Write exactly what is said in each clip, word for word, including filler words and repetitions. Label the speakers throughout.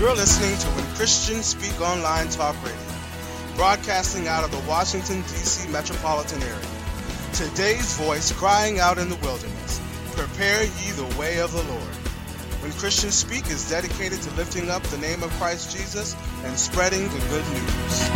Speaker 1: You're listening to When Christians Speak Online Talk Radio, broadcasting out of the Washington, D C metropolitan area. Today's voice crying out in the wilderness, prepare ye the way of the Lord. When Christians Speak is dedicated to lifting up the name of Christ Jesus and spreading the good news.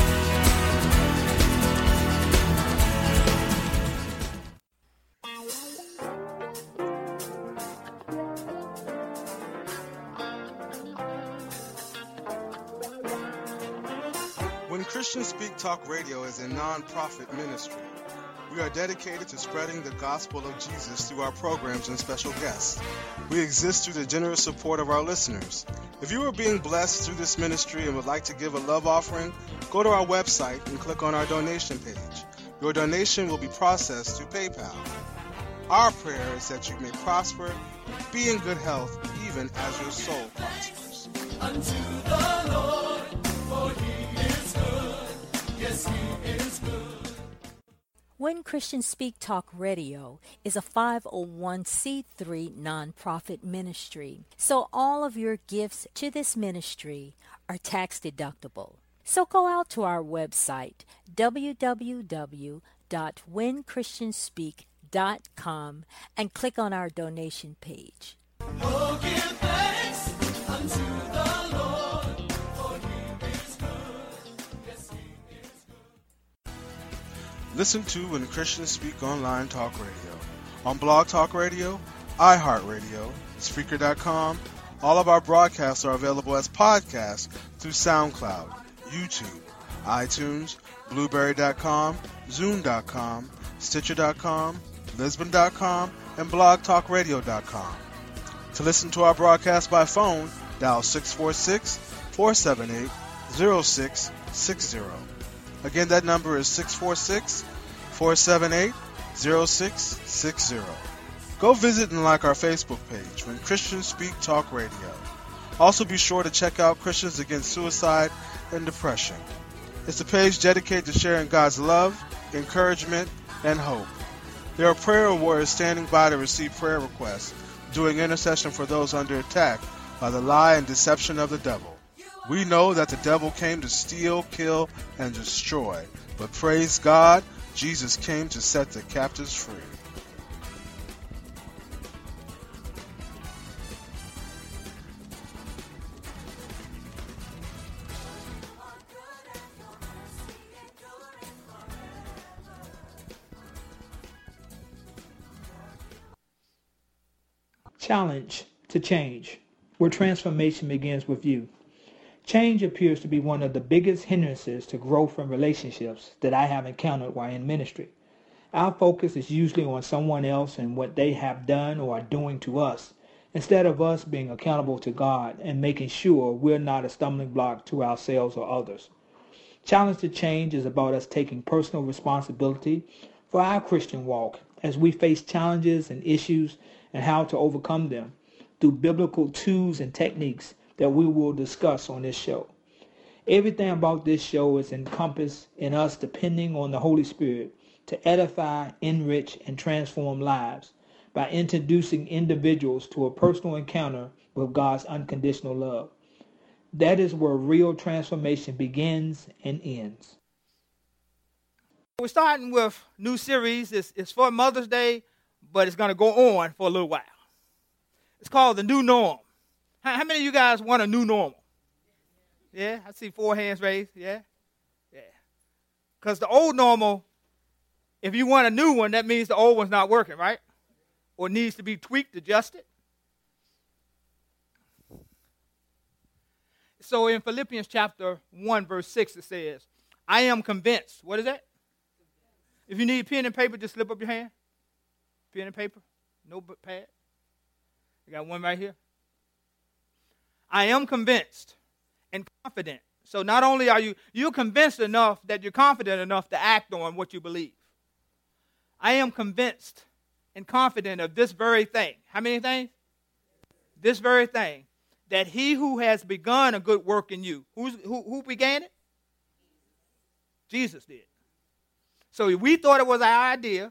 Speaker 1: When Christians Speak Talk Radio is a non-profit ministry. We are dedicated to spreading the gospel of Jesus through our programs and special guests. We exist through the generous support of our listeners. If you are being blessed through this ministry and would like to give a love offering, go to our website and click on our donation page. Your donation will be processed through PayPal. Our prayer is that you may prosper, be in good health, even as your soul prospers.
Speaker 2: Unto the Lord, for he is good. Yes, he is good.
Speaker 3: When Christians Speak Talk Radio is a five oh one c three nonprofit ministry, so all of your gifts to this ministry are tax deductible. So go out to our website, w w w dot when christians speak dot com, and click on our donation page.
Speaker 2: Oh, give thanks unto the Lord, for he is good. Yes, he is good.
Speaker 1: Listen to When Christians Speak Online Talk Radio on Blog Talk Radio, iHeartRadio, Spreaker dot com. All of our broadcasts are available as podcasts through SoundCloud, YouTube, iTunes, Blueberry dot com, Zoom dot com, Stitcher dot com, Lisbon dot com, and Blog Talk Radio dot com. To listen to our broadcast by phone, dial six four six, four seven eight, zero six six zero. Again, that number is six four six, four seven eight, zero six six zero. Go visit and like our Facebook page, When Christians Speak Talk Radio. Also be sure to check out Christians Against Suicide and Depression. It's a page dedicated to sharing God's love, encouragement, and hope. There are prayer warriors standing by to receive prayer requests, doing intercession for those under attack by the lie and deception of the devil. We know that the devil came to steal, kill, and destroy, but praise God, Jesus came to set the captives free.
Speaker 4: Challenge to change, where transformation begins with you. Change appears to be one of the biggest hindrances to growth in relationships that I have encountered while in ministry. Our focus is usually on someone else and what they have done or are doing to us, instead of us being accountable to God and making sure we're not a stumbling block to ourselves or others. Challenge to change is about us taking personal responsibility for our Christian walk as we face challenges and issues and how to overcome them through biblical tools and techniques that we will discuss on this show. Everything about this show is encompassed in us depending on the Holy Spirit to edify, enrich, and transform lives by introducing individuals to a personal encounter with God's unconditional love. That is where real transformation begins and ends.
Speaker 5: We're starting with a new series. It's, it's for Mother's Day, but it's going to go on for a little while. It's called The New Norm. How, how many of you guys want a new normal? Yeah, I see four hands raised. Yeah, yeah. Because the old normal, if you want a new one, that means the old one's not working, right? Or needs to be tweaked, adjusted. So in Philippians chapter one, verse six, it says, I am convinced. What is that? If you need pen and paper, just slip up your hand. Pen and paper, no pad. You got one right here. I am convinced and confident. So not only are you, you're convinced enough that you're confident enough to act on what you believe. I am convinced and confident of this very thing. How many things? This very thing. That he who has begun a good work in you, who's, who, who began it? Jesus did. So we thought it was our idea,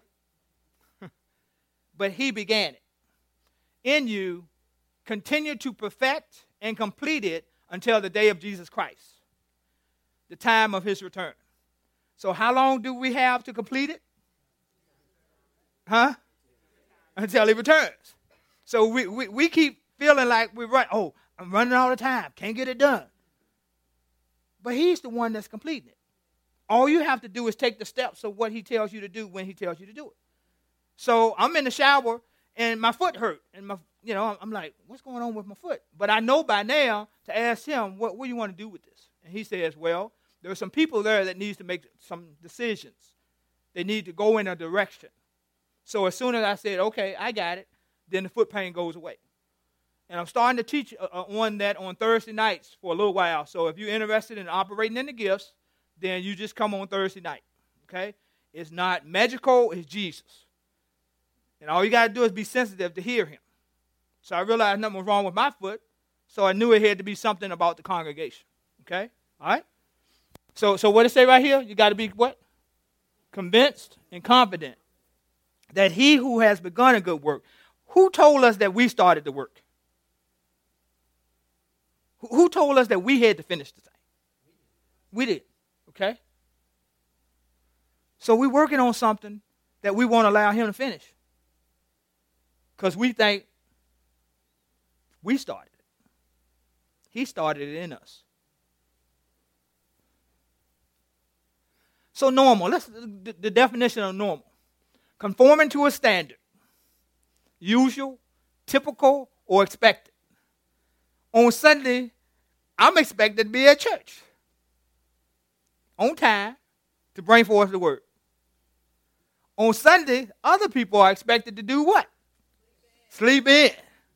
Speaker 5: but he began it. In you, continue to perfect and complete it until the day of Jesus Christ, the time of his return. So how long do we have to complete it? Huh? Until he returns. So we, we, we keep feeling like we run. Oh, I'm running all the time. Can't get it done. But he's the one that's completing it. All you have to do is take the steps of what he tells you to do when he tells you to do it. So I'm in the shower and my foot hurt. And my, you know, I'm like, what's going on with my foot? But I know by now to ask him, what, what do you want to do with this? And he says, well, there are some people there that needs to make some decisions. They need to go in a direction. So as soon as I said, okay, I got it, then the foot pain goes away. And I'm starting to teach uh, on that on Thursday nights for a little while. So if you're interested in operating in the gifts, then you just come on Thursday night, okay? It's not magical, it's Jesus. And all you got to do is be sensitive to hear him. So I realized nothing was wrong with my foot, so I knew it had to be something about the congregation, okay? All right? So, so what does it say right here? You got to be what? Convinced and confident that he who has begun a good work. Who told us that we started the work? Who told us that we had to finish the thing? We did. Okay? So we're working on something that we won't allow him to finish. Because we think we started it. He started it in us. So normal. Let's the, the definition of normal. Conforming to a standard. Usual, typical, or expected. On Sunday, I'm expected to be at church. On time to bring forth the word. On Sunday, other people are expected to do what? Sleep in.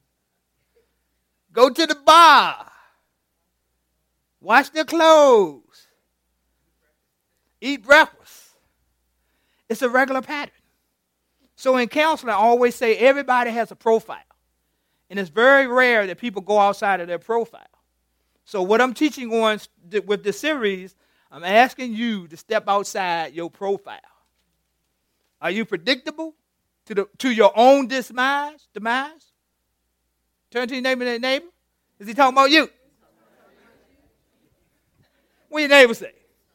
Speaker 5: Go to the bar. Wash their clothes. Eat breakfast. It's a regular pattern. So in counseling, I always say everybody has a profile. And it's very rare that people go outside of their profile. So what I'm teaching on with this series, I'm asking you to step outside your profile. Are you predictable to the to your own demise? Demise? Turn to your neighbor and neighbor. Is he talking about you? What your neighbor say?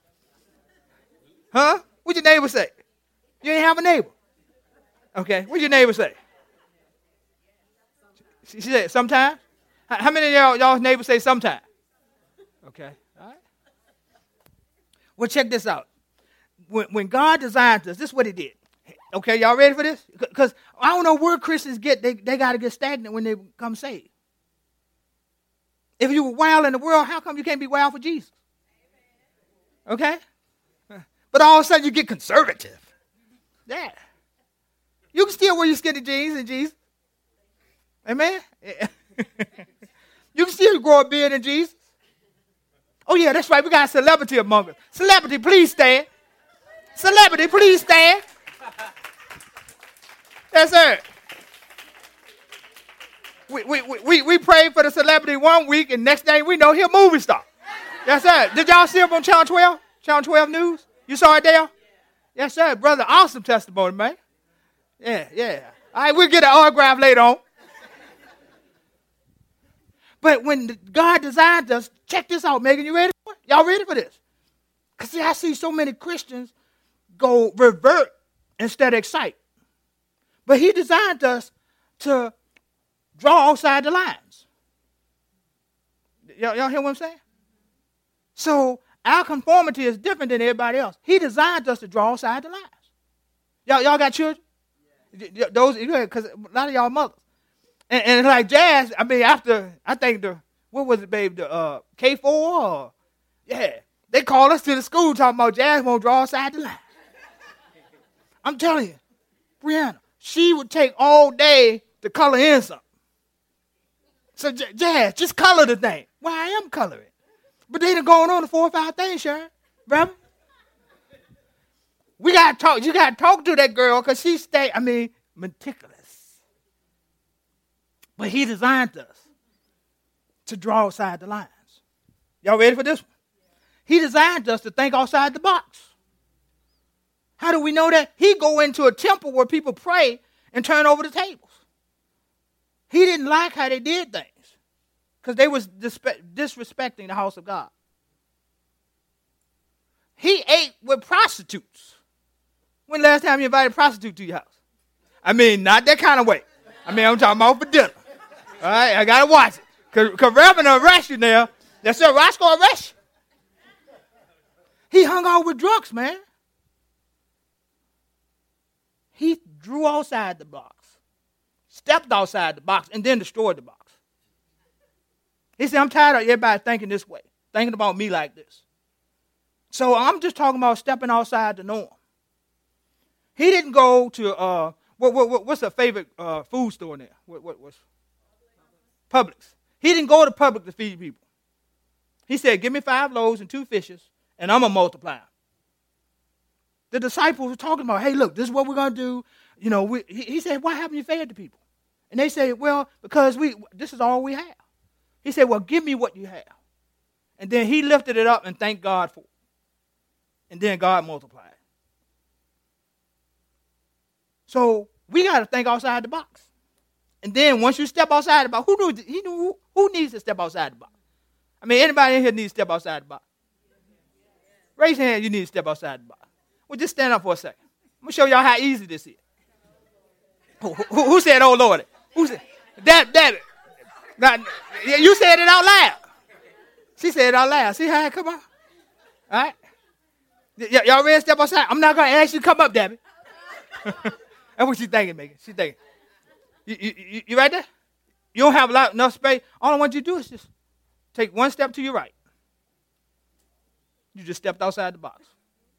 Speaker 5: Huh? What your neighbor say? You ain't have a neighbor. Okay. What your neighbor say? She said sometimes. How many of y'all y'all's neighbors say sometimes? Okay. All right. Well, check this out. When, when God designed us, this is what he did. Okay, y'all ready for this? Because I don't know where Christians get, they, they got to get stagnant when they become saved. If you were wild in the world, how come you can't be wild for Jesus? Okay? But all of a sudden you get conservative. Yeah. You can still wear your skinny jeans in Jesus. Amen? You can still grow a beard in Jesus. Oh, yeah, that's right. We got a celebrity among us. Celebrity, please stand. Celebrity, please stand. Yes, sir. We, we, we, we prayed for the celebrity one week, and next thing we know, he a movie star. Yes, sir. Did y'all see him on Channel twelve? Channel twelve News? You saw it there? Yes, sir. Brother, awesome testimony, man. Yeah, yeah. All right, we'll get an autograph later on. But when God designed us, check this out, Megan. You ready for it? Y'all ready for this? Because, see, I see so many Christians go revert instead of excite. But he designed us to draw outside the lines. Y'all, y'all hear what I'm saying? So our conformity is different than everybody else. He designed us to draw outside the lines. Y'all, y'all got children? Yeah. Those, because a lot of y'all mothers. And, and like Jazz, I mean, after, I think the, what was it, babe, the uh, K four? Or, yeah. They called us to the school talking about Jazz won't draw outside the line. I'm telling you, Brianna, she would take all day to color in something. So, J- Jazz, just color the thing. Well, I am coloring. But they done going on to four or five things, Sharon. Brother. We got to talk. You got to talk to that girl because she stay, I mean, meticulous. But he designed us to draw outside the lines. Y'all ready for this one? He designed us to think outside the box. How do we know that? He go into a temple where people pray and turn over the tables. He didn't like how they did things. because they was dispe- disrespecting the house of God. He ate with prostitutes. When the last time you invited a prostitute to your house? I mean, not that kind of way. I mean, I'm talking about for dinner. All right, I got to watch it. Because Reverend will arrest you now. That's Sir Roscoe arrest you. He hung out with drunks, man. He drew outside the box, stepped outside the box, and then destroyed the box. He said, I'm tired of everybody thinking this way, thinking about me like this. So I'm just talking about stepping outside the norm. He didn't go to, uh, what, what, what's a favorite uh, food store there? What, what, what's Publix. He didn't go to Publix to feed people. He said, give me five loaves and two fishes, and I'm going to multiply them. The disciples were talking about, hey, look, this is what we're going to do. You know, we, he, he said, why haven't you fed the people? And they say, well, because we this is all we have. He said, well, give me what you have. And then he lifted it up and thanked God for it. And then God multiplied. So we got to think outside the box. And then once you step outside the box, who knew, he knew who, who needs to step outside the box? I mean, anybody in here needs to step outside the box? Raise your hand, you need to step outside the box. Well, just stand up for a second. I'm going to show y'all how easy this is. Who, who, who said, oh, Lord? Who said? That, that. Not, you said it out loud. She said it out loud. See how it come out? All right? Y- y'all ready to step outside? I'm not going to ask you to come up, Debbie. That's what she's thinking, Megan. She's thinking. You, you, you, you right there? You don't have a lot, enough space. All I want you to do is just take one step to your right. You just stepped outside the box.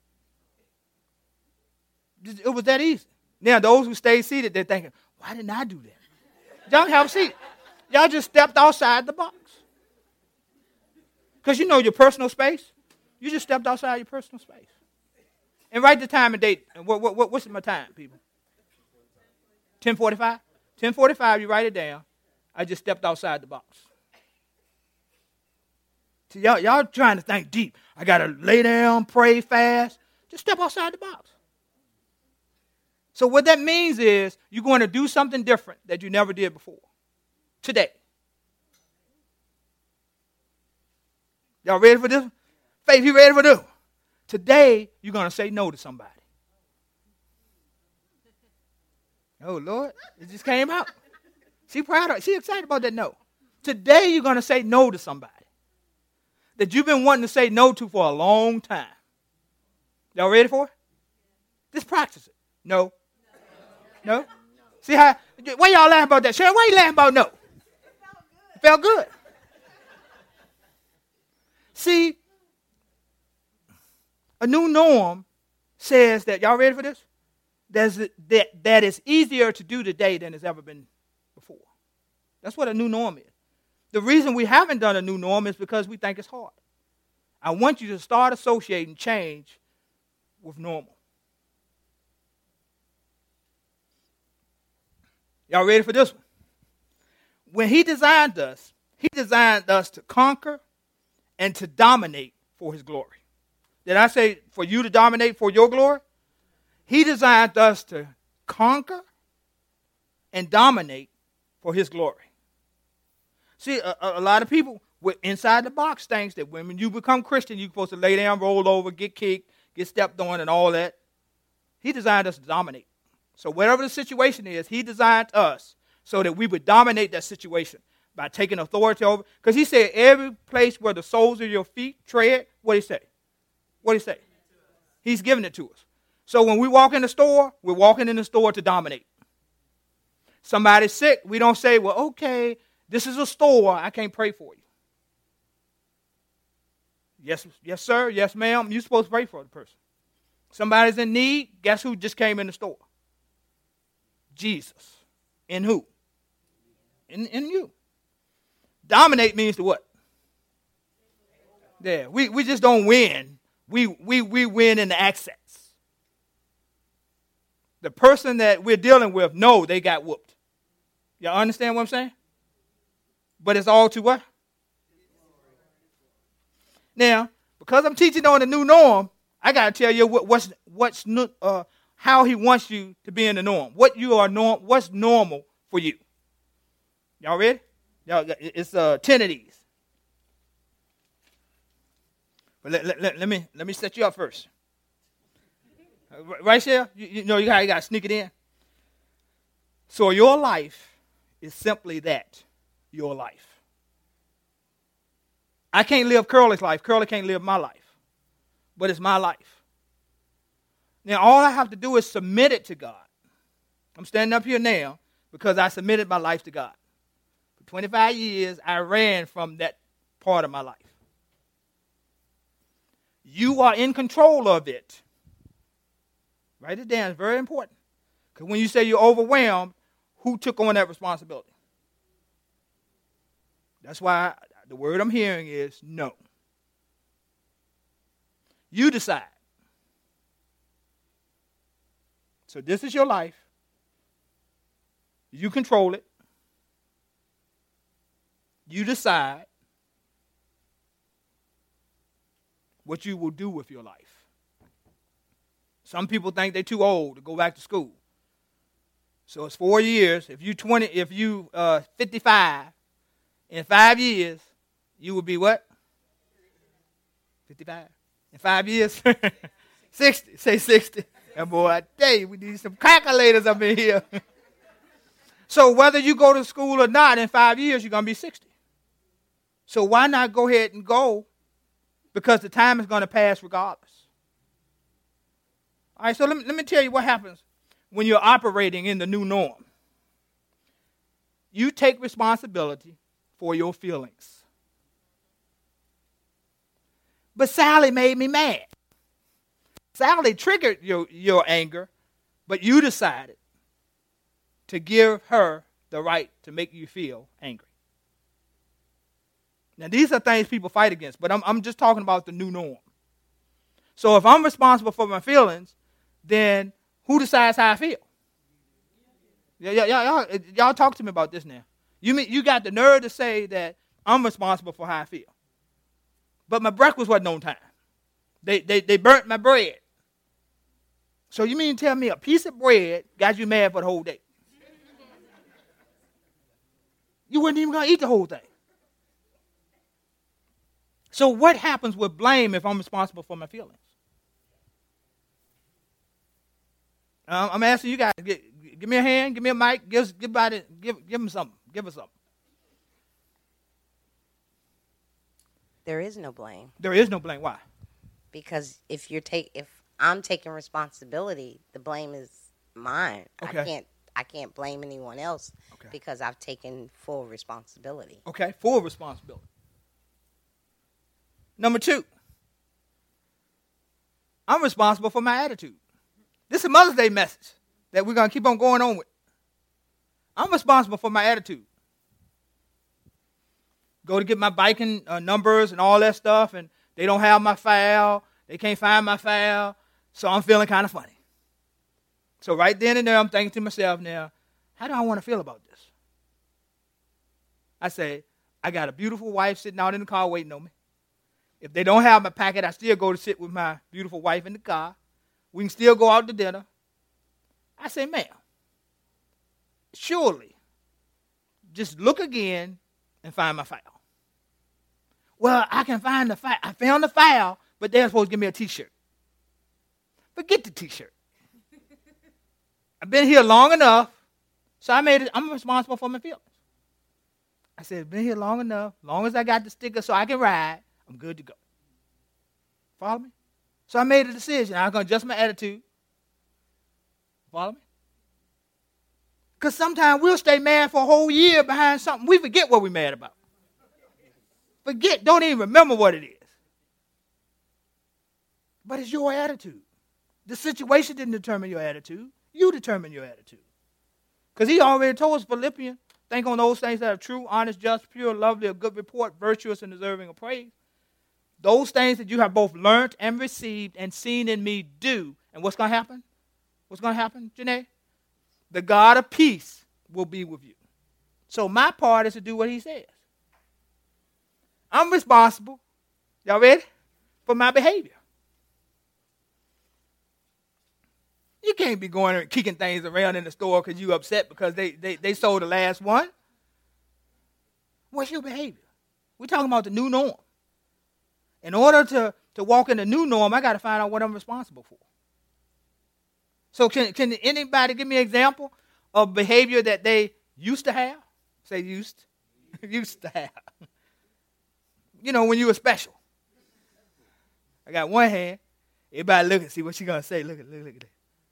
Speaker 5: It was that easy. Now, those who stayed seated, they're thinking, why didn't I do that? Y'all have a seat. Y'all just stepped outside the box. Because you know your personal space. You just stepped outside your personal space. And write the time and date. What, what, what, what's my time, people? ten forty-five? ten forty-five, you write it down. I just stepped outside the box. See, y'all, y'all trying to think deep. I got to lay down, pray, fast. Just step outside the box. So what that means is you're going to do something different that you never did before. Today. Y'all ready for this? Faith, you ready for this? Today, you're going to say no to somebody. Oh, Lord, it just came out. She proud of it. She excited about that no. Today, you're going to say no to somebody that you've been wanting to say no to for a long time. Y'all ready for it? Just practice it. No. No? See how, why y'all laughing about that? Sharon, why you laughing about no? It felt good. See, a new norm says that, y'all ready for this? There's, that, that it's easier to do today than it's ever been before. That's what a new norm is. The reason we haven't done a new norm is because we think it's hard. I want you to start associating change with normal. Y'all ready for this one? When he designed us, he designed us to conquer and to dominate for his glory. Did I say for you to dominate for your glory? He designed us to conquer and dominate for his glory. See, a, a lot of people with inside the box things that when you become Christian, you're supposed to lay down, roll over, get kicked, get stepped on, and all that. He designed us to dominate. So whatever the situation is, he designed us so that we would dominate that situation by taking authority over. Because he said every place where the soles of your feet tread, what did he say? What did he say? He's giving it to us. So when we walk in the store, we're walking in the store to dominate. Somebody's sick, we don't say, well, okay, this is a store, I can't pray for you. Yes, yes, sir, yes, ma'am, you're supposed to pray for the person. Somebody's in need, guess who just came in the store? Jesus. In who? In, in you. Dominate means to what? Yeah, we, we just don't win. We, we, we win in the access. The person that we're dealing with, no, they got whooped. Y'all understand what I'm saying? But it's all to what? Now, because I'm teaching on the new norm, I got to tell you what, what's what's uh, how he wants you to be in the norm. What you are norm, what's normal for you. Y'all ready? Y'all, it's uh, ten of these. But let, let, let, let me let me set you up first. Right here, you, you know you got you got to sneak it in. So your life is simply that, your life. I can't live Curly's life. Curly can't live my life. But it's my life. Now, all I have to do is submit it to God. I'm standing up here now because I submitted my life to God. For twenty-five years, I ran from that part of my life. You are in control of it. Write it down. It's very important. Because when you say you're overwhelmed, who took on that responsibility? That's why the word I'm hearing is no. You decide. So this is your life. You control it. You decide what you will do with your life. Some people think they're too old to go back to school. So it's four years. If you twenty, if you uh, fifty-five, in five years, you will be what? fifty-five. In five years, sixty. Say sixty. And boy, I tell you, we need some calculators up in here. So whether you go to school or not, in five years, you're going to be sixty. So why not go ahead and go? Because the time is going to pass regardless. All right, so let me, let me tell you what happens when you're operating in the new norm. You take responsibility for your feelings. But Sally made me mad. Sally triggered your, your anger, but you decided to give her the right to make you feel angry. Now, these are things people fight against, but I'm, I'm just talking about the new norm. So if I'm responsible for my feelings, then who decides how I feel? Yeah, yeah, yeah, y'all, y'all talk to me about this now. You mean you got the nerve to say that I'm responsible for how I feel. But my breakfast wasn't on time. They, they, they burnt my bread. So you mean to tell me a piece of bread got you mad for the whole day? You weren't even going to eat the whole thing. So what happens with blame if I'm responsible for my feelings? Um, I'm asking you guys, give, give me a hand, give me a mic, give, give, body, give, give them something. Give us something.
Speaker 6: There is no blame.
Speaker 5: There is no blame. Why?
Speaker 6: Because if you're take if I'm taking responsibility, the blame is mine.
Speaker 5: Okay.
Speaker 6: I can't I can't blame anyone else
Speaker 5: Okay.
Speaker 6: because I've taken full responsibility.
Speaker 5: Okay, full responsibility. Number two, I'm responsible for my attitude. This is a Mother's Day message that we're going to keep on going on with. I'm responsible for my attitude. Go to get my biking uh, numbers and all that stuff, and they don't have my file. They can't find my file, so I'm feeling kind of funny. So right then and there, I'm thinking to myself now, how do I want to feel about this? I say, I got a beautiful wife sitting out in the car waiting on me. If they don't have my packet, I still go to sit with my beautiful wife in the car. We can still go out to dinner. I say, ma'am, surely, just look again and find my file. Well, I can find the file. I found the file, but they're supposed to give me a T-shirt. Forget the T-shirt. I've been here long enough, so I made it. I'm responsible for my feelings. I said, I've been here long enough. As long as I got the sticker so I can ride, I'm good to go. Follow me? So I made a decision. I'm going to adjust my attitude. Follow me? Because sometimes we'll stay mad for a whole year behind something. We forget what we're mad about. Forget, don't even remember what it is. But it's your attitude. The situation didn't determine your attitude. You determine your attitude. Because he already told us, Philippians, think on those things that are true, honest, just, pure, lovely, of good report, virtuous, and deserving of praise. Those things that you have both learned and received and seen in me do. And what's going to happen? What's going to happen, Janae? The God of peace will be with you. So my part is to do what he says. I'm responsible, y'all ready, for my behavior. You can't be going and kicking things around in the store because you upset because they, they, they sold the last one. What's your behavior? We're talking about the new norm. In order to, to walk in the new norm, I got to find out what I'm responsible for. So can, can anybody give me an example of behavior that they used to have? Say used. used to have. You know, when you were special. I got one hand. Everybody look and see what she going to say. Look at look, look at that.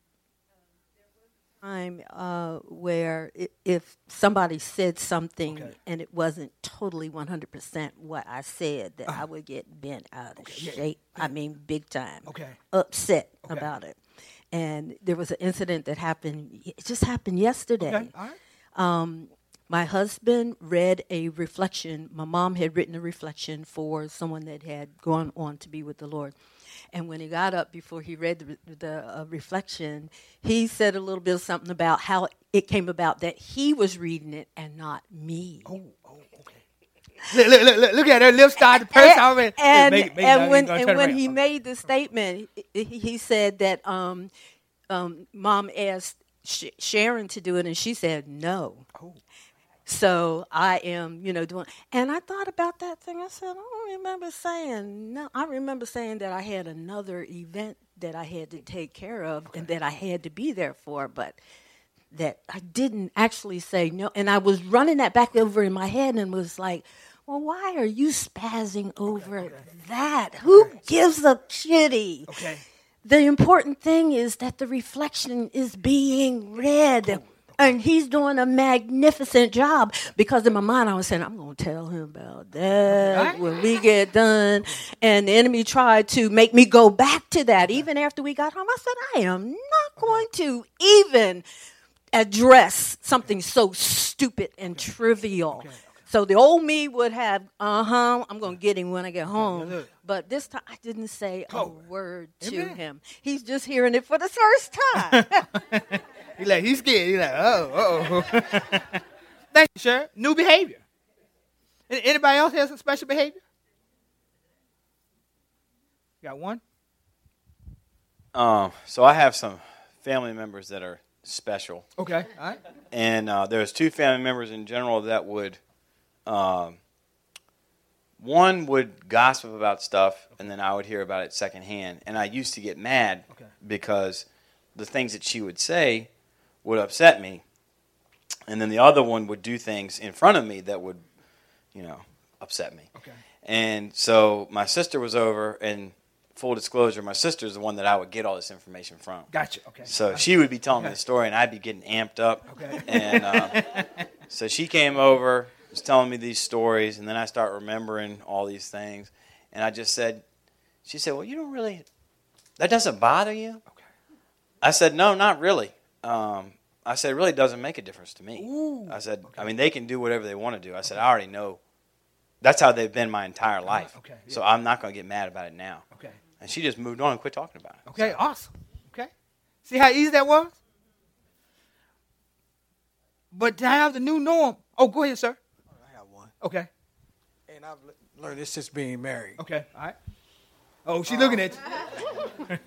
Speaker 7: Time uh, where i- if somebody said something
Speaker 5: Okay.
Speaker 7: and it wasn't totally one hundred percent what I said, that
Speaker 5: Uh-huh.
Speaker 7: I would get bent out of
Speaker 5: yeah,
Speaker 7: shape. I mean, big time.
Speaker 5: Okay.
Speaker 7: Upset
Speaker 5: Okay.
Speaker 7: about it. And there was an incident that happened, it just happened yesterday.
Speaker 5: Okay, all right.
Speaker 7: Um, my husband read a reflection. My mom had written a reflection for someone that had gone on to be with the Lord. And when he got up before he read the, re- the uh, reflection, he said a little bit of something about how it came about that he was reading it and not me.
Speaker 5: Oh, oh, okay. Look, look, look, look, look at her lips start to purse already.
Speaker 7: And,
Speaker 5: Make it- make it
Speaker 7: and
Speaker 5: down,
Speaker 7: when,
Speaker 5: you gonna
Speaker 7: and
Speaker 5: turn
Speaker 7: when
Speaker 5: around.
Speaker 7: he
Speaker 5: Okay.
Speaker 7: made the statement, he, he said that um, um, Mom asked Sh- Sharon to do it, and she said no.
Speaker 5: Oh.
Speaker 7: So I am, you know, doing, and I thought about that thing. I said, I don't remember saying no. I remember saying that I had another event that I had to take care of and that I had to be there for, but that I didn't actually say no. And I was running that back over in my head and was like, well, why are you spazzing over that? Who gives a shitty?
Speaker 5: Okay.
Speaker 7: The important thing is that the reflection is being read. And he's doing a magnificent job, because in my mind I was saying, I'm going to tell him about that when we get done. And the enemy tried to make me go back to that. Even after we got home, I said, I am not going to even address something so stupid and trivial. So the old me would have, uh-huh, I'm going to get him when I get home. But this time I didn't say a word to
Speaker 5: Amen.
Speaker 7: him. He's just hearing it for the first time.
Speaker 5: He like, he's scared. He's like, oh, oh. Thank you, sir. New behavior. An- Anybody else has a special behavior? Got one?
Speaker 8: Um, so I have some family members that are special,
Speaker 5: Okay. All right.
Speaker 8: and uh, there's two family members in general that would, um, one would gossip about stuff, and then I would hear about it secondhand, and I used to get mad
Speaker 5: Okay.
Speaker 8: because the things that she would say would upset me, and then the other one would do things in front of me that would, you know, upset me.
Speaker 5: Okay.
Speaker 8: And so my sister was over, and full disclosure, my sister is the one that I would get all this information from.
Speaker 5: Gotcha. Okay.
Speaker 8: So she would be telling me the story, and I'd be getting amped up.
Speaker 5: Okay.
Speaker 8: And uh, so she came over, was telling me these stories, and then I start remembering all these things. And I just said, she said, well, you don't really, that doesn't bother you?
Speaker 5: Okay.
Speaker 8: I said, no, not really. Um, I said, it really doesn't make a difference to me.
Speaker 5: Ooh.
Speaker 8: I said, I mean, they can do whatever they want to do. I said, I already know. That's how they've been my entire life.
Speaker 5: okay, yeah.
Speaker 8: So I'm not going to get mad about it now.
Speaker 5: Okay.
Speaker 8: And she just moved on and quit talking about it.
Speaker 5: Okay. Awesome. Okay. See how easy that was? But to have the new norm. Oh, go ahead, sir.
Speaker 9: I have one.
Speaker 5: Okay.
Speaker 9: And I've le- learned this since being married.
Speaker 5: Okay. All right. Oh, she's looking at you.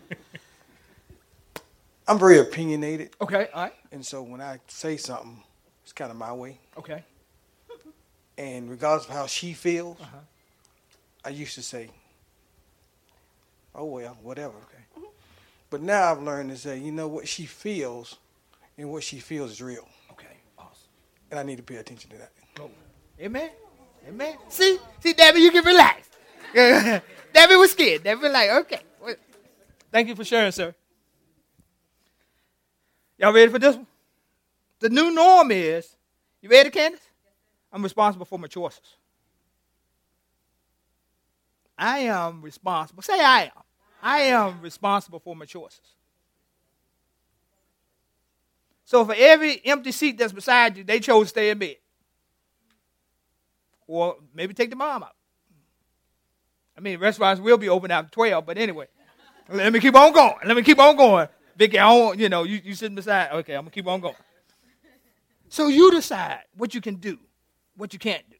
Speaker 9: I'm very opinionated,
Speaker 5: Okay. All right.
Speaker 9: and so when I say something, it's kind of my way.
Speaker 5: Okay.
Speaker 9: And regardless of how she feels,
Speaker 5: Uh-huh.
Speaker 9: I used to say, oh, well, whatever.
Speaker 5: Okay.
Speaker 9: But now I've learned to say, you know, what she feels and what she feels is real.
Speaker 5: Okay. Awesome.
Speaker 9: And I need to pay attention to that.
Speaker 5: Go. Amen. Amen. See, see, Debbie, you can relax. Debbie was scared. Debbie was like, okay. Well, thank you for sharing, sir. Y'all ready for this one? The new norm is, you ready, Candace? I'm responsible for my choices. I am responsible. Say I am. I am responsible for my choices. So for every empty seat that's beside you, they chose to stay in bed. Or maybe take the mom out. I mean, restaurants will be open after twelve, but anyway. Let me keep on going. Let me keep on going. Vicky, I don't want, you know, you, you sitting beside. Okay, I'm going to keep on going. So you decide what you can do, what you can't do.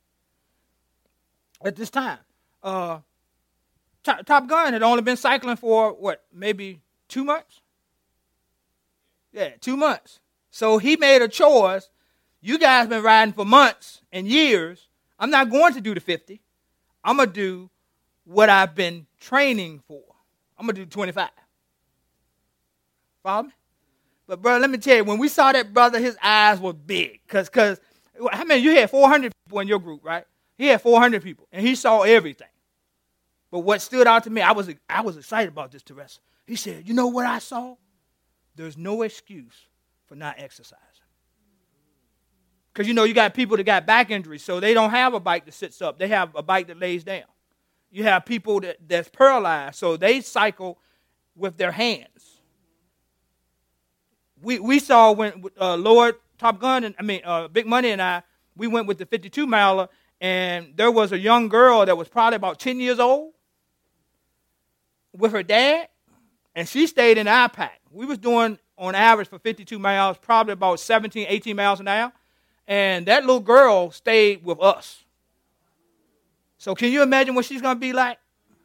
Speaker 5: At this time, uh, Top, Top Gun had only been cycling for, what, maybe two months? Yeah, two months. So he made a choice. You guys been riding for months and years. I'm not going to do the fifty. I'm going to do what I've been training for. I'm going to do twenty-five. Follow me? But, brother, let me tell you, when we saw that brother, his eyes were big. Because, because I mean, you had four hundred people in your group, right? He had four hundred people, and he saw everything. But what stood out to me, I was, I was excited about this, Teresa. He said, you know what I saw? There's no excuse for not exercising. Because, you know, you got people that got back injuries, so they don't have a bike that sits up. They have a bike that lays down. You have people that, that's paralyzed, so they cycle with their hands. We we saw when uh, Lord Top Gun, and I mean, uh, Big Money and I, we went with the fifty-two miler, and there was a young girl that was probably about ten years old with her dad, and she stayed in our pack. We was doing, on average, for fifty-two miles, probably about seventeen, eighteen miles an hour. And that little girl stayed with us. So can you imagine what she's going to be like?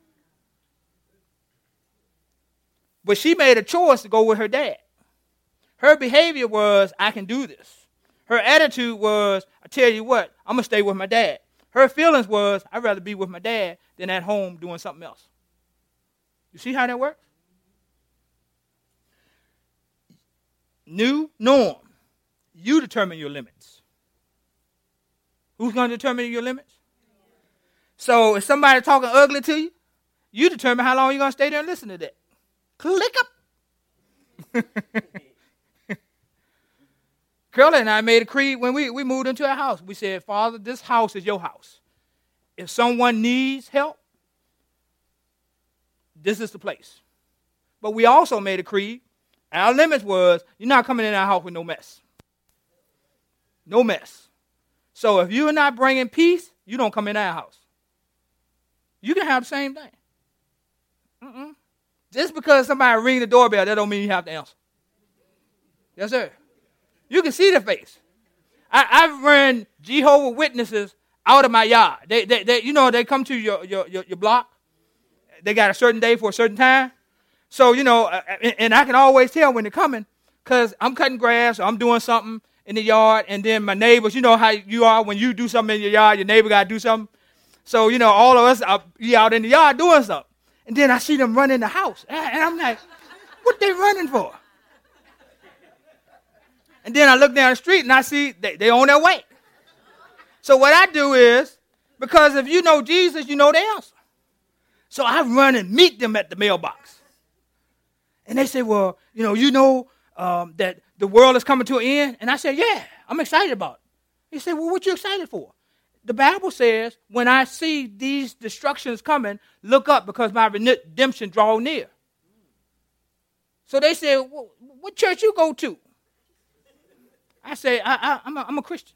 Speaker 5: But she made a choice to go with her dad. Her behavior was, I can do this. Her attitude was, I tell you what, I'm going to stay with my dad. Her feelings was, I'd rather be with my dad than at home doing something else. You see how that works? New norm. You determine your limits. Who's going to determine your limits? So if somebody talking ugly to you, you determine how long you're going to stay there and listen to that. Click up. Curly and I made a creed when we, we moved into our house. We said, Father, this house is your house. If someone needs help, this is the place. But we also made a creed. Our limits was, you're not coming in our house with no mess. No mess. So if you're not bringing peace, you don't come in our house. You can have the same thing. Mm-mm. Just because somebody ring the doorbell, that don't mean you have to answer. Yes, sir. You can see the face. I, I've run Jehovah's Witnesses out of my yard. They, they, they, you know, they come to your, your, your, your block. They got a certain day for a certain time. So, you know, and, and I can always tell when they're coming because I'm cutting grass or I'm doing something in the yard, and then my neighbors, you know how you are when you do something in your yard, your neighbor got to do something. So, you know, all of us are be out in the yard doing something. And then I see them run in the house. And I'm like, what they running for? And then I look down the street and I see they, they on their way. So what I do is, because if you know Jesus, you know the answer. So I run and meet them at the mailbox. And they say, well, you know, you know um, that the world is coming to an end? And I said, yeah, I'm excited about it. He said, well, what you excited for? The Bible says, when I see these destructions coming, look up because my redemption draw near. So they said, well, what church you go to? I say, I, I, I'm, a, I'm a Christian.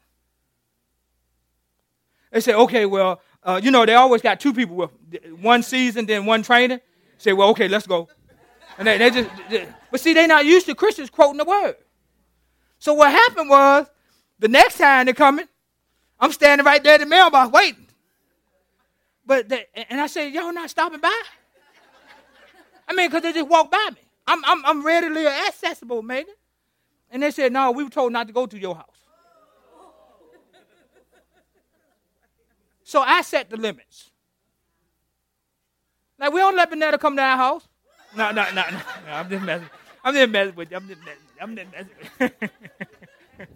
Speaker 5: They say, okay, well, uh, you know, they always got two people with one season, then one training. Say, well, okay, let's go. And they, they just, they, but see, they're not used to Christians quoting the word. So what happened was, the next time they're coming, I'm standing right there at the mailbox waiting. But they, and I say, y'all not stopping by? I mean, because they just walked by me. I'm, I'm, I'm readily accessible, Megan. And they said, no, we were told not to go to your house. So I set the limits. Like, we don't let Banetta come to our house. No, no, no, no. no I'm just messing. I'm just messing with you. I'm just messing. I'm just messing with you.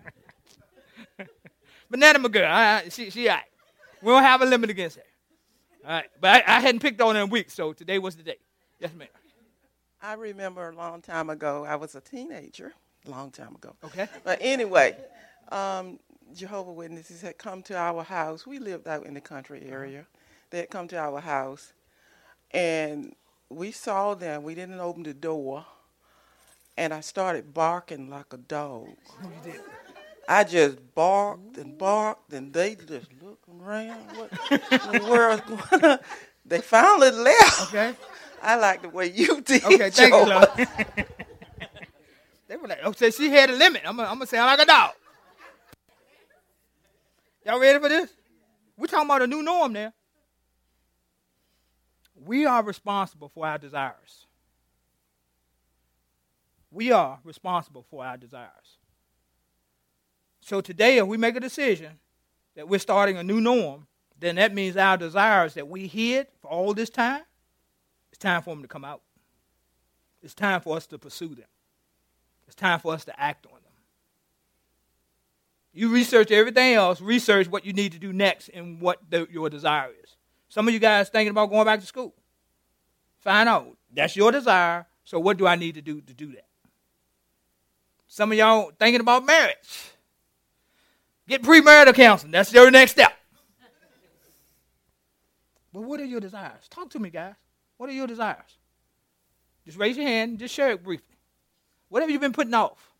Speaker 5: Banetta, my girl, all right, she, she all right. We don't have a limit against her. All right. But I, I hadn't picked on her in weeks, so today was the day. Yes, ma'am.
Speaker 10: I remember a long time ago, I was a teenager, a long time ago.
Speaker 5: Okay.
Speaker 10: But anyway, um, Jehovah's Witnesses had come to our house. We lived out in the country area. They had come to our house, and we saw them. We didn't open the door, and I started barking like a dog.
Speaker 5: Oh, you did?
Speaker 10: I just barked and barked, and they just looked around. What in the world's going on? They finally left.
Speaker 5: Okay.
Speaker 10: I like the way you did.
Speaker 5: Okay, thank
Speaker 10: Joe.
Speaker 5: you, Lord. They were like, okay, she had a limit. I'm going to sound like a dog. Y'all ready for this? We're talking about a new norm now. We are responsible for our desires. We are responsible for our desires. So today, if we make a decision that we're starting a new norm, then that means our desires that we hid for all this time, it's time for them to come out. It's time for us to pursue them. It's time for us to act on them. You research everything else, research what you need to do next and what the, your desire is. Some of you guys thinking about going back to school. Find out. That's your desire, so what do I need to do to do that? Some of y'all thinking about marriage. Get premarital counseling. That's your next step. But what are your desires? Talk to me, guys. What are your desires? Just raise your hand and just share it briefly. What have you been putting off?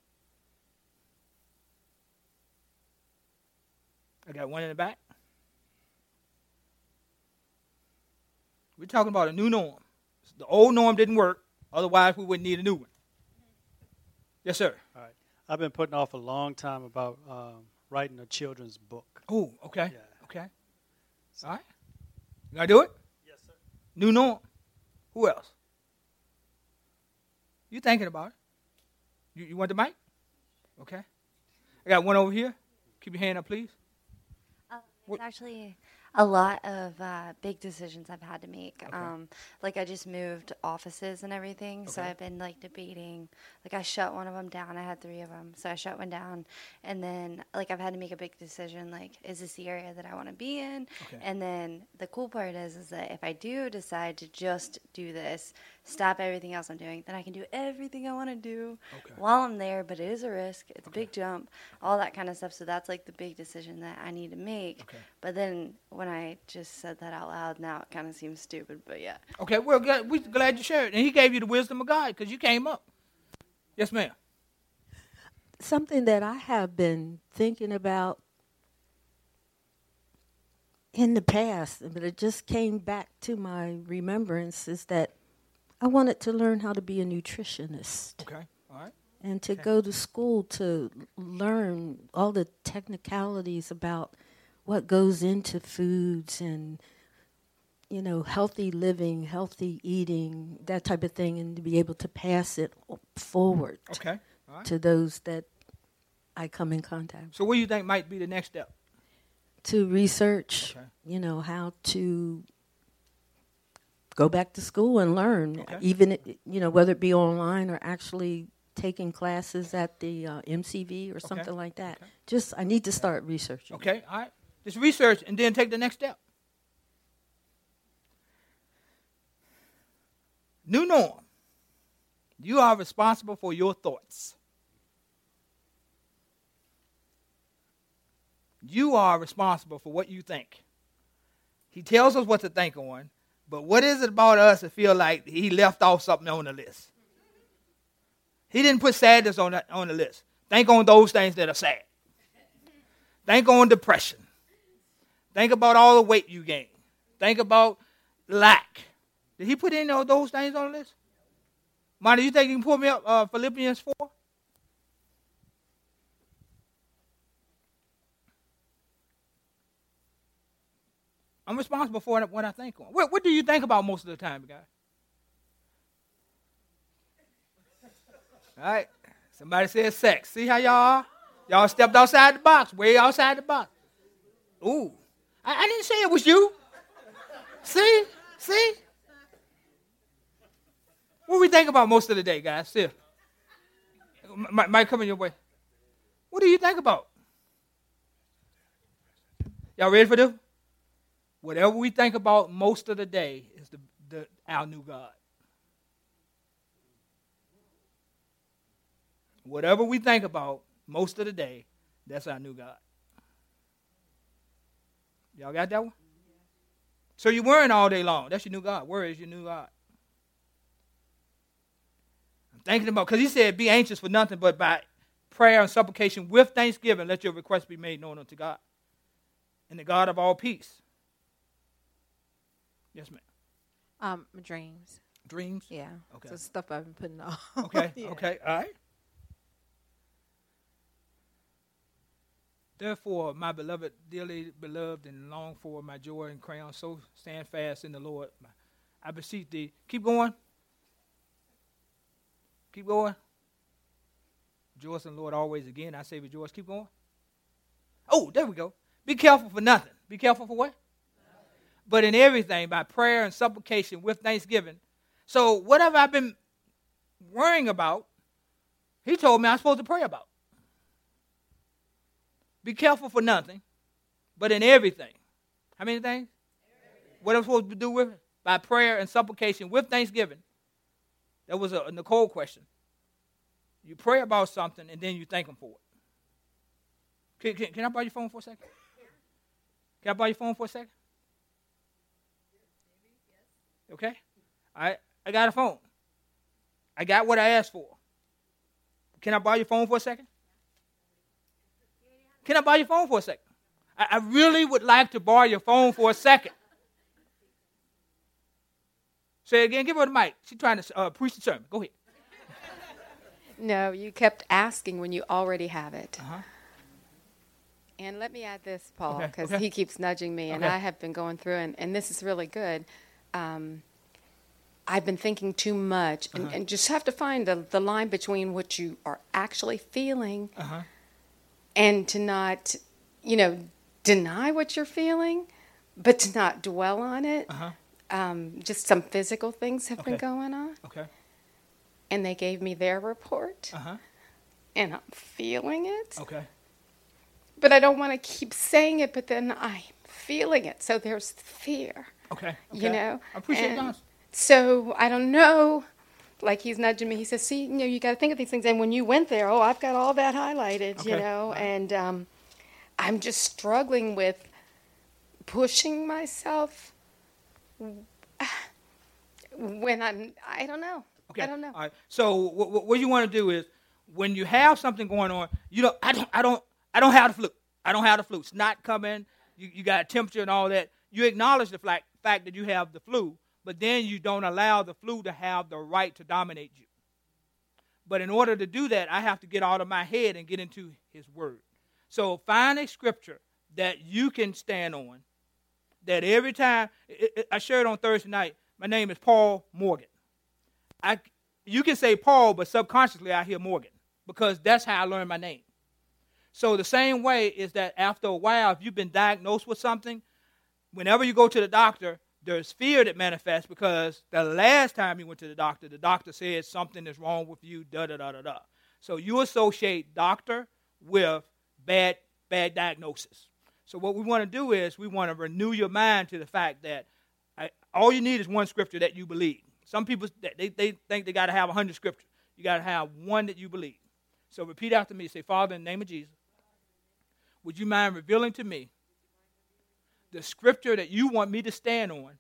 Speaker 5: I got one in the back. We're talking about a new norm. The old norm didn't work. Otherwise, we wouldn't need a new one. Yes, sir.
Speaker 11: All right. I've been putting off a long time about um, writing a children's book.
Speaker 5: Oh, okay.
Speaker 11: Yeah.
Speaker 5: Okay. All right. You got to do it?
Speaker 11: Yes, sir.
Speaker 5: New norm. Who else? You thinking about it? You, you want the mic? Okay. I got one over here. Keep your hand up, please.
Speaker 12: Uh,
Speaker 5: What-
Speaker 12: it's actually a lot of uh, big decisions I've had to make.
Speaker 5: Okay.
Speaker 12: Um, like I just moved offices and everything, so
Speaker 5: Okay.
Speaker 12: I've been like debating. Like I shut one of them down. I had three of them, so I shut one down, and then like I've had to make a big decision. Like, is this the area that I want to be in?
Speaker 5: Okay.
Speaker 12: And then the cool part is, is that if I do decide to just do this, stop everything else I'm doing, then I can do everything I want to do
Speaker 5: Okay.
Speaker 12: while I'm there. But it is a risk. It's a big jump, all that kind of stuff. So that's like the big decision that I need to make.
Speaker 5: Okay.
Speaker 12: But then when I just said that out loud, now it kind of seems stupid. But yeah.
Speaker 5: Okay, well, glad, we're glad you shared. And he gave you the wisdom of God because you came up. Yes, ma'am.
Speaker 7: Something that I have been thinking about in the past, but it just came back to my remembrance, is that I wanted to learn how to be a nutritionist.
Speaker 5: Okay, all right.
Speaker 7: And to
Speaker 5: Okay.
Speaker 7: go to school to learn all the technicalities about what goes into foods and, you know, healthy living, healthy eating, that type of thing, and to be able to pass it forward
Speaker 5: Okay, all right.
Speaker 7: to those that I come in contact
Speaker 5: So what do you think might be the next step?
Speaker 7: to research,
Speaker 5: Okay.
Speaker 7: you know, how to go back to school and learn,
Speaker 5: Okay.
Speaker 7: even, i- you know, whether it be online or actually taking classes at the uh, M C V or something like that.
Speaker 5: Okay.
Speaker 7: Just, I need to start researching.
Speaker 5: Okay, all right. Just research and then take the next step. New norm. You are responsible for your thoughts. You are responsible for what you think. He tells us what to think on, but what is it about us that feel like he left off something on the list? He didn't put sadness on the, on the list. Think on those things that are sad. Think on depression. Think about all the weight you gained. Think about lack. Did he put any of those things on the list? Monty, you think you can pull me up uh, Philippians four? I'm responsible for what I think on. What, what do you think about most of the time, guys? All right. Somebody said sex. See how y'all are? Y'all stepped outside the box, way outside the box. Ooh. I, I didn't say it was you. See? See? What we think about most of the day, guys? See? Might, might come in your way. What do you think about? Y'all ready for this? Whatever we think about most of the day is the, the our new God. Whatever we think about most of the day, that's our new God. Y'all got that one? So you're worrying all day long. That's your new God. Worry is your new God. I'm thinking about, because he said, be anxious for nothing but by prayer and supplication with thanksgiving, let your requests be made known unto God. And the God of all peace. Yes, ma'am.
Speaker 13: Um, dreams.
Speaker 5: Dreams?
Speaker 13: Yeah.
Speaker 5: Okay.
Speaker 13: So stuff I've been putting off.
Speaker 5: Okay,
Speaker 13: Yeah.
Speaker 5: okay, all right. Therefore, my beloved, dearly beloved and long for my joy and crown, so stand fast in the Lord. I beseech thee. Keep going. Keep going. Rejoice in the Lord always. Again, I say rejoice. Keep going. Oh, there we go. Be careful for nothing. Be careful for what? But in everything, by prayer and supplication with thanksgiving. So whatever I've been worrying about, he told me I'm supposed to pray about. Be careful for nothing, but in everything. How many things? Everything. What am I supposed to do with it? By prayer and supplication with thanksgiving. That was a Nicole question. You pray about something and then you thank him for it. Can, can, can I borrow your phone for a second? Can I borrow your phone for a second? Okay? I I got a phone. I got what I asked for. Can I borrow your phone for a second? Can I borrow your phone for a second? I, I really would like to borrow your phone for a second. Say it again. Give her the mic. She's trying to uh, preach the sermon. Go ahead.
Speaker 13: No, you kept asking when you already have it.
Speaker 5: Uh-huh.
Speaker 13: And let me add this, Paul,
Speaker 5: Okay,
Speaker 13: because
Speaker 5: okay.
Speaker 13: he keeps nudging me, and
Speaker 5: Okay.
Speaker 13: I have been going through, and, and this is really good. Um, I've been thinking too much, and,
Speaker 5: Uh-huh.
Speaker 13: and just have to find the, the line between what you are actually feeling
Speaker 5: Uh-huh.
Speaker 13: and to not, you know, deny what you're feeling, but to not dwell on it.
Speaker 5: Uh-huh.
Speaker 13: Um, just some physical things have been
Speaker 5: Okay.
Speaker 13: going on.
Speaker 5: Okay.
Speaker 13: And they gave me their report,
Speaker 5: Uh-huh.
Speaker 13: and I'm feeling it.
Speaker 5: Okay.
Speaker 13: But I don't want to keep saying it, but then I'm feeling it. So there's fear,
Speaker 5: Okay.
Speaker 13: you
Speaker 5: okay.
Speaker 13: know.
Speaker 5: I appreciate
Speaker 13: And
Speaker 5: the honesty.
Speaker 13: so I don't know. Like he's nudging me. He says, see, you know, you got to think of these things. And when you went there, oh, I've got all that highlighted, you
Speaker 5: Okay.
Speaker 13: know. And um, I'm just struggling with pushing myself when I'm, I don't know.
Speaker 5: Okay.
Speaker 13: I don't know.
Speaker 5: All right. So what, what you want to do is, when you have something going on, you know, I don't, I don't, I don't have the flu. I don't have the flu. It's not coming. You, you got a temperature and all that. You acknowledge the fact, fact that you have the flu, but then you don't allow the flu to have the right to dominate you. But in order to do that, I have to get out of my head and get into his word. So find a scripture that you can stand on, that every time, it, it, I shared on Thursday night, my name is Paul Morgan. I, you can say Paul, but subconsciously I hear Morgan, because that's how I learned my name. So the same way is that after a while, if you've been diagnosed with something, whenever you go to the doctor, there's fear that manifests because the last time you went to the doctor, the doctor said something is wrong with you, da-da-da-da-da. So you associate doctor with bad, bad diagnosis. So what we want to do is we want to renew your mind to the fact that I, all you need is one scripture that you believe. Some people, they, they think they got to have one hundred scriptures. You got to have one that you believe. So repeat after me. Say, Father, in the name of Jesus, would you mind revealing to me the scripture that you want me to stand on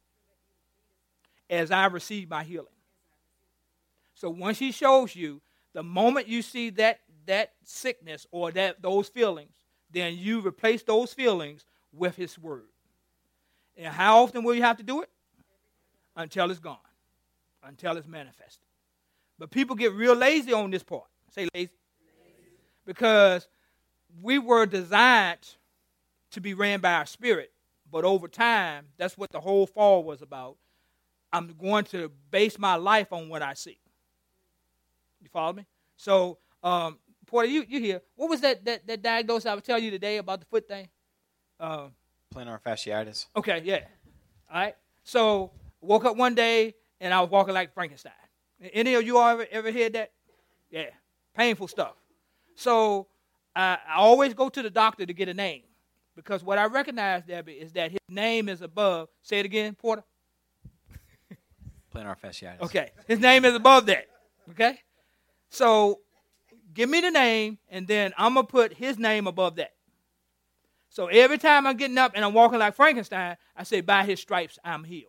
Speaker 5: as I receive my healing? So once he shows you, the moment you see that that sickness or that those feelings, then you replace those feelings with his word. And how often will you have to do it? Until it's gone. Until it's manifested. But people get real lazy on this part. Say lazy. lazy. Because we were designed to be ran by our spirit. But over time, that's what the whole fall was about. I'm going to base my life on what I see. You follow me? So, um, Porter, you you here. What was that, that, that diagnosis I was telling you today about the foot thing? Uh,
Speaker 8: Plantar fasciitis.
Speaker 5: Okay, yeah. All right. So, woke up one day, and I was walking like Frankenstein. Any of you all ever, ever heard that? Yeah. Painful stuff. So, I, I always go to the doctor to get a name. Because what I recognize, Debbie, is that his name is above. Say it again, Porter.
Speaker 8: Plantar fasciitis.
Speaker 5: Okay. His name is above that. Okay? So, give me the name, and then I'm going to put his name above that. So, every time I'm getting up and I'm walking like Frankenstein, I say, by his stripes, I'm healed.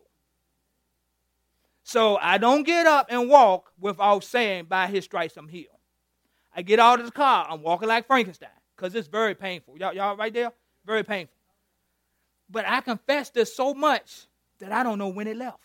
Speaker 5: So, I don't get up and walk without saying, by his stripes, I'm healed. I get out of the car, I'm walking like Frankenstein, because it's very painful. Y'all, y'all right there? Very painful. But I confess this so much that I don't know when it left.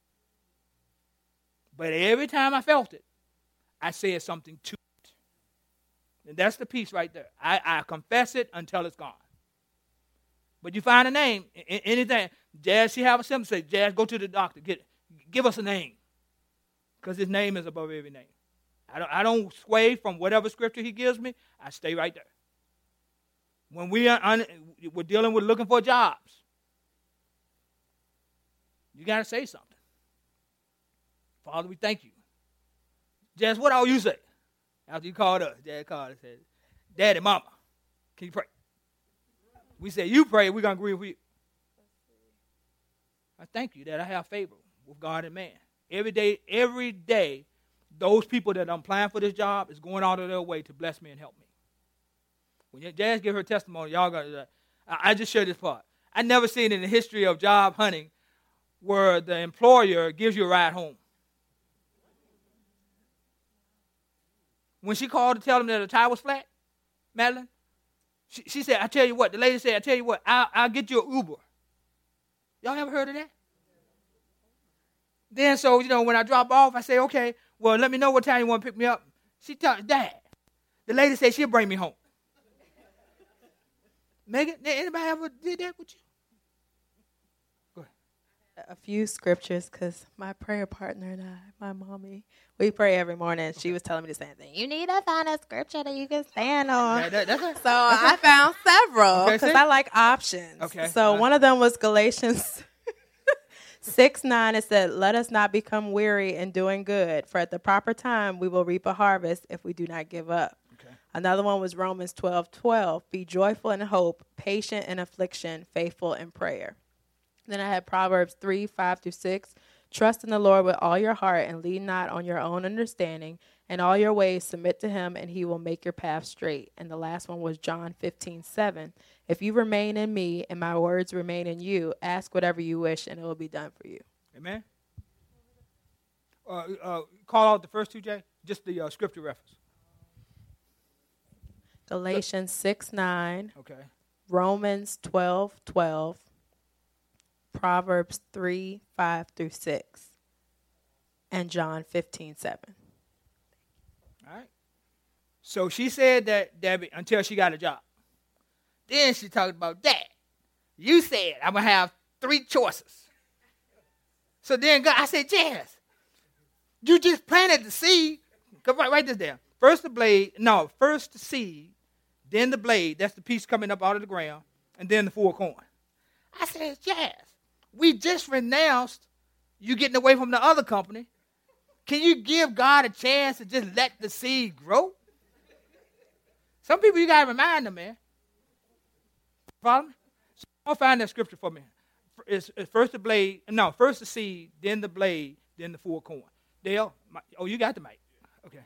Speaker 5: But every time I felt it, I said something to it. And that's the piece right there. I, I confess it until it's gone. But you find a name, anything. Jazz, she have a symptom, say, Jazz, go to the doctor. Get, give us a name. Because his name is above every name. I don't, I don't sway from whatever scripture he gives me. I stay right there. When we are un, we're dealing with looking for jobs, you got to say something. Father, we thank you. Jazz, what all you say? After you called us, Jazz called and said, Daddy, Mama, can you pray? We said, you pray, we're going to agree with you. I thank you that I have favor with God and man. Every day, every day, those people that I'm applying for this job is going out of their way to bless me and help me. When Jazz give her testimony, y'all got to, I just share this part. I never seen in the history of job hunting where the employer gives you a ride home. When she called to tell them that the tire was flat, Madeline, she, she said, I tell you what, the lady said, I tell you what, I'll, I'll get you an Uber. Y'all ever heard of that? Then so, you know, when I drop off, I say, okay, well, let me know what time you want to pick me up. She told Dad. The lady said she'll bring me home. Megan, anybody ever did that with you? Go ahead.
Speaker 14: A few scriptures, because my prayer partner and I, my mommy, we pray every morning. Okay. She was telling me the same thing. You need to find a scripture that you can stand on.
Speaker 5: That, that, that's right.
Speaker 14: So
Speaker 5: that's
Speaker 14: I
Speaker 5: right.
Speaker 14: found several because
Speaker 5: okay,
Speaker 14: I like options.
Speaker 5: Okay.
Speaker 14: So
Speaker 5: uh,
Speaker 14: one of them was Galatians six nine. It said, let us not become weary in doing good, for at the proper time we will reap a harvest if we do not give up.
Speaker 5: Okay.
Speaker 14: Another one was Romans twelve twelve. Be joyful in hope, patient in affliction, faithful in prayer. Then I had Proverbs three five through six. Trust in the Lord with all your heart and lean not on your own understanding. In all your ways submit to him, and he will make your path straight. And the last one was John fifteen seven. If you remain in me and my words remain in you, ask whatever you wish, and it will be done for you.
Speaker 5: Amen. Uh, uh, call out the first two, Jay. Just the uh, scripture reference.
Speaker 14: Galatians six nine.
Speaker 5: Okay.
Speaker 14: Romans twelve twelve. Proverbs three five through six. And John fifteen seven.
Speaker 5: All right. So she said that, Debbie, until she got a job. Then she talked about that. You said I'm going to have three choices. So then God, I said, Jazz, you just planted the seed. Go write, write this down. First the blade, no, first the seed, then the blade, that's the piece coming up out of the ground, and then the full corn. I said, Jazz, we just renounced you getting away from the other company. Can you give God a chance to just let the seed grow? Some people you got to remind them, man. Follow me? So I'll find that scripture for me. It's, it's first the blade, no, first the seed, then the blade, then the full corn. Dale, my, oh, you got the mic. Okay.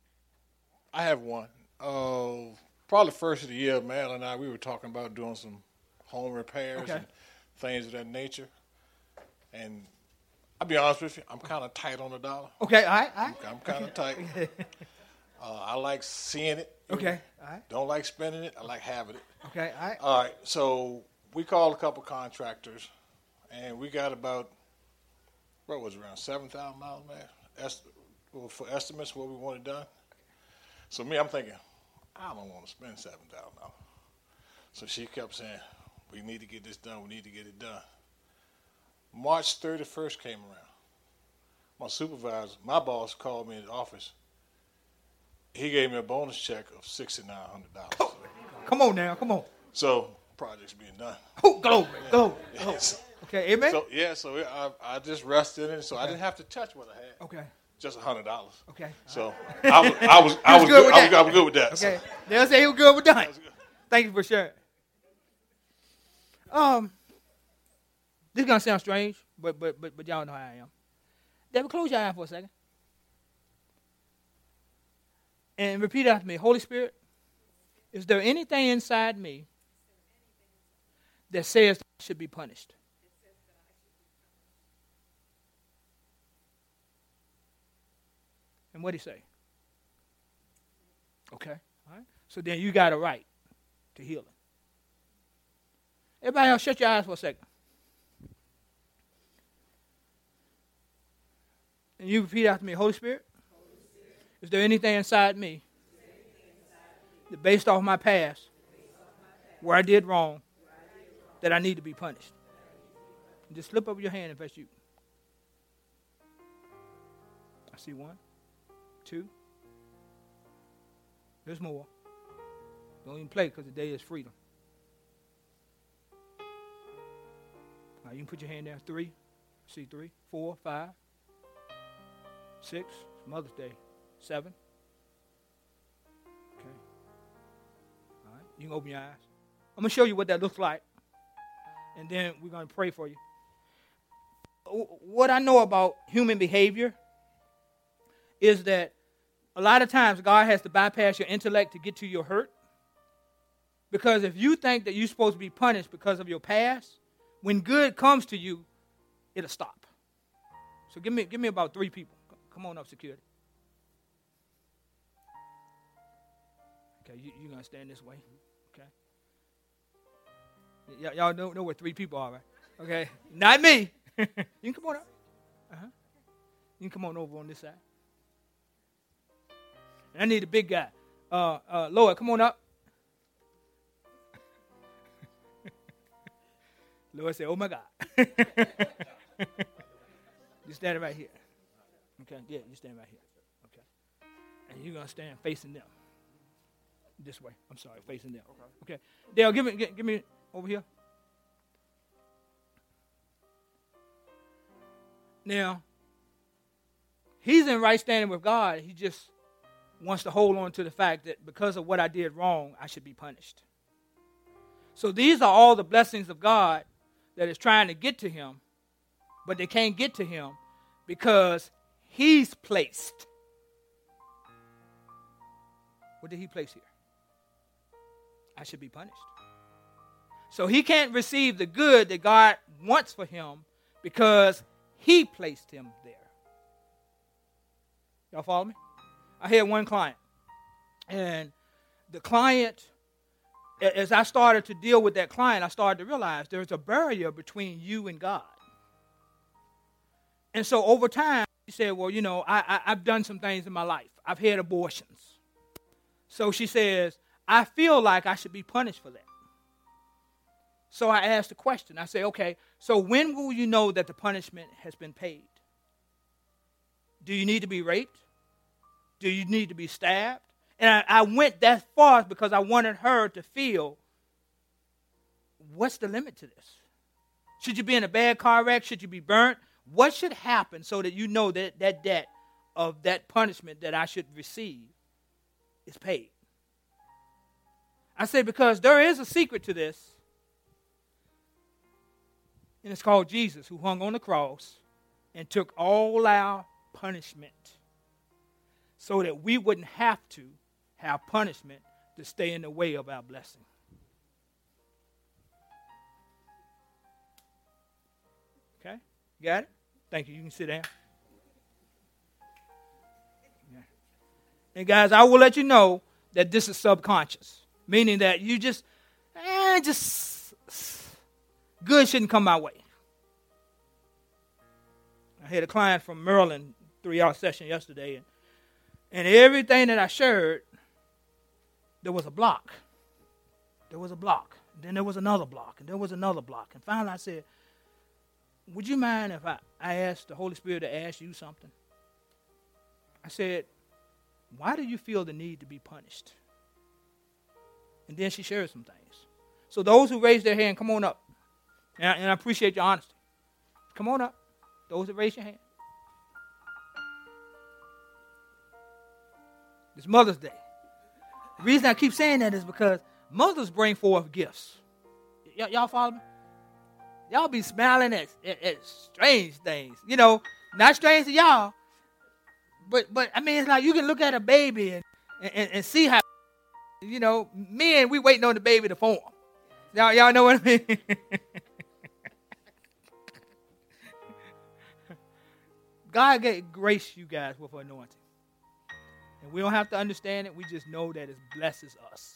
Speaker 15: I have one. Uh, probably first of the year, Mal and I, we were talking about doing some home repairs
Speaker 5: Okay.
Speaker 15: and things of that nature. And I'll be honest with you, I'm kind of tight on the dollar.
Speaker 5: Okay, all right, all right.
Speaker 15: I'm, I'm kind of tight. uh, I like seeing it.
Speaker 5: Okay, all right.
Speaker 15: Don't like spending it. I like having it.
Speaker 5: Okay, all right.
Speaker 15: All right, so we called a couple contractors, and we got about, what was it, around seven thousand dollars, man, Est- well, for estimates what we wanted done. So me, I'm thinking, I don't want to spend seven thousand dollars. So she kept saying, we need to get this done, we need to get it done. March thirty-first came around. My supervisor, my boss, called me in the office. He gave me a bonus check of six thousand nine hundred dollars.
Speaker 5: Oh, come on now, come on.
Speaker 15: So, project's being done.
Speaker 5: Oh, glory, glory.
Speaker 15: Yes.
Speaker 5: Okay, amen?
Speaker 15: So, yeah, so I, I just rested in it, so
Speaker 5: Okay.
Speaker 15: I didn't have to touch what I had.
Speaker 5: Okay.
Speaker 15: Just one hundred dollars.
Speaker 5: Okay.
Speaker 15: So, I was, I was, I
Speaker 5: He
Speaker 15: was, good,
Speaker 5: with
Speaker 15: I was,
Speaker 5: that.
Speaker 15: I was good with that.
Speaker 5: Okay.
Speaker 15: So.
Speaker 5: They'll say he was good with that. Thank you for sharing. Um, this is gonna sound strange, but but but but y'all know how I am. David, close your eyes for a second. And repeat after me. Holy Spirit, is there anything inside me that says that I should be punished? And what did he say? Okay. All right. So then you got a right to healing. Everybody else, shut your eyes for a second. And you repeat after me. Holy Spirit, is there anything inside me that based off my past where I did wrong that I need to be punished? Just slip up your hand if that's you. I see one, two. There's more. Don't even play because the day is freedom. All right, you can put your hand there. Three. See, three, four, five, six. Mother's Day. Seven. Okay. All right. You can open your eyes. I'm going to show you what that looks like. And then we're going to pray for you. What I know about human behavior is that a lot of times God has to bypass your intellect to get to your hurt. Because if you think that you're supposed to be punished because of your past, when good comes to you, it'll stop. So give me give me about three people. Come on up, security. Okay, you, you're going to stand this way. Okay. Y- y'all know, know where three people are, right? Okay. Not me. You can come on up. Uh-huh. You can come on over on this side. And I need a big guy. Uh, uh, Lloyd, come on up. Lloyd said, oh, my God. You standing right here. Okay, yeah, you stand right here. Okay. And you're going to stand facing them. This way. I'm sorry, facing them. Okay. Okay. Dale, give me, give, give me over here. Now, he's in right standing with God. He just wants to hold on to the fact that because of what I did wrong, I should be punished. So these are all the blessings of God that is trying to get to him, but they can't get to him because he's placed. What did he place here? I should be punished. So he can't receive the good that God wants for him because he placed him there. Y'all follow me? I had one client, and the client, as I started to deal with that client, I started to realize there's a barrier between you and God. And so over time, she said, well, you know, I, I, I've done some things in my life. I've had abortions. So she says, I feel like I should be punished for that. So I asked the question. I say, okay, so when will you know that the punishment has been paid? Do you need to be raped? Do you need to be stabbed? And I, I went that far because I wanted her to feel, what's the limit to this? Should you be in a bad car wreck? Should you be burnt? What should happen so that you know that that debt of that punishment that I should receive is paid? I say because there is a secret to this, and it's called Jesus, who hung on the cross and took all our punishment so that we wouldn't have to have punishment to stay in the way of our blessing. Okay? Got it? Thank you. You can sit down. Yeah. And guys, I will let you know that this is subconscious, meaning that you just, eh, just, good shouldn't come my way. I had a client from Maryland, three-hour session yesterday, and, and everything that I shared, there was a block. There was a block. And then there was another block, and there was another block. And finally I said, would you mind if I, I asked the Holy Spirit to ask you something? I said, why do you feel the need to be punished? And then she shared some things. So those who raised their hand, come on up. And I, and I appreciate your honesty. Come on up. Those that raise your hand. It's Mother's Day. The reason I keep saying that is because mothers bring forth gifts. Y- y'all follow me? Y'all be smiling at, at, at strange things. You know, not strange to y'all. But, but I mean, it's like you can look at a baby and, and, and see how, you know, men, we waiting on the baby to form. Y'all, y'all know what I mean? God get grace you guys with anointing. And we don't have to understand it. We just know that it blesses us.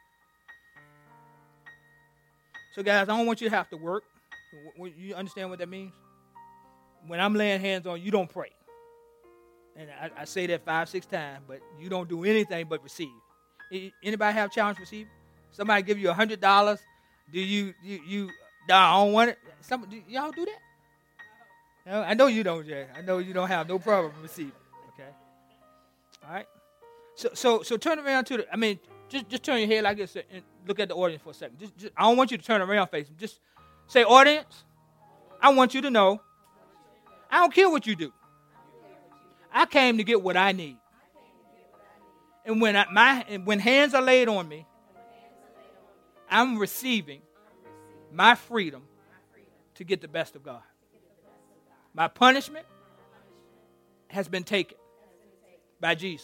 Speaker 5: So guys, I don't want you to have to work. You understand what that means? When I'm laying hands on you, you don't pray. And I, I say that five, six times, but you don't do anything but receive. Anybody have a challenge receive? Somebody give you a hundred dollars. Do you, you, you, no, I don't want it. Some, do y'all do that? No, I know you don't, Jay. I know you don't have no problem receiving. Okay. All right. So, so, so turn around to the, I mean, just, just turn your head like this and look at the audience for a second. Just, just, I don't want you to turn around facing. Just say, audience, I want you to know, I don't care what you do. I came to get what I need. And when I, my and when hands are laid on me, I'm receiving my freedom to get the best of God. My punishment has been taken by Jesus.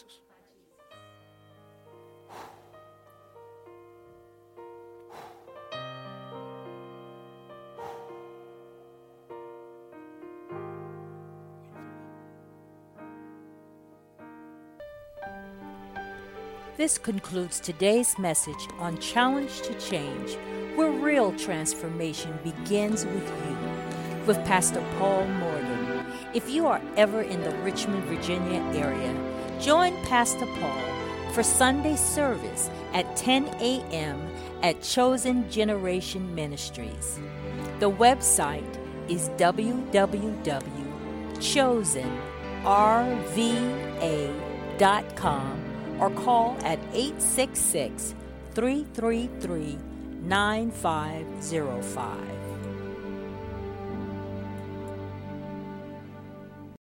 Speaker 3: This concludes today's message on Challenge to Change, where real transformation begins with you, with Pastor Paul Morgan. If you are ever in the Richmond, Virginia area, join Pastor Paul for Sunday service at ten a.m. at Chosen Generation Ministries. The website is w w w dot chosen r v a dot com. or call at eight six six, three three three, nine five zero five.